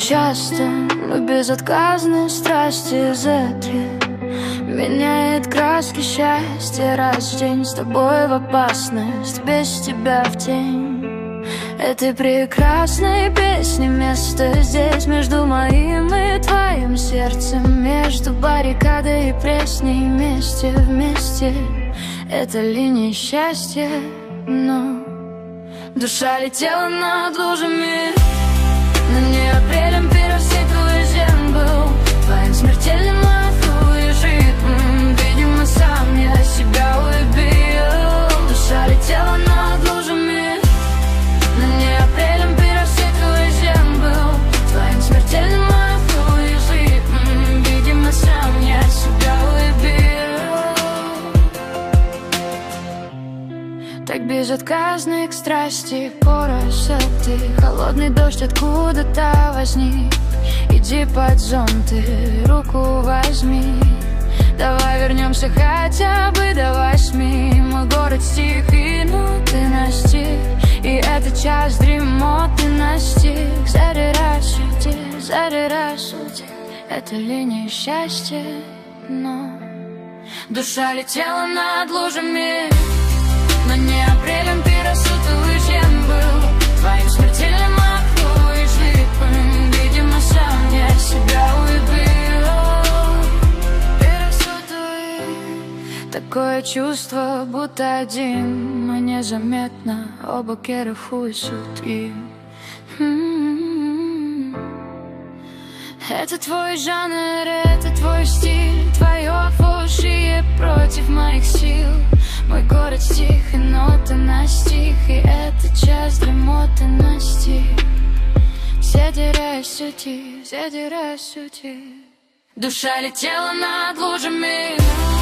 часто, но безотказной страсти за 3 меняет краски счастья раз в день. С тобой в опасность, без тебя в тень. Этой прекрасной песни место здесь, между моим и твоим сердцем, между баррикадой и пресней, вместе, вместе. Это линия счастья, но душа летела над лужами. На ней апрелем первый светлый зем был твоим смертельным ритмом. Видимо, сам я себя убил. Душа летела над лужами. На ней апрелем первый светлый зем был твоим смертельным ритмом. Видимо, сам я себя убил. Так безотказны к страсти красоты. Холодный дождь откуда-то возник. Иди под зонт и руку возьми. Давай вернемся хотя бы до 8. Мой город стих, минуты настиг. И это час дремоты настиг. Зари рассуди. Это линия счастья, но душа летела над лужами. На ней апрелем пиросутовый зем был твоим смертельным ритмом. Видимо, сам я себя убил. Пиросутовый. Такое чувство, будто один, но незаметно оба керахуют им. Это твой жанр, это твой стиль, твое фошие против моих сил. Мой город стих, и ноты на стих, и это час дремоты настиг. Зари рассуди. Душа летела над лужами.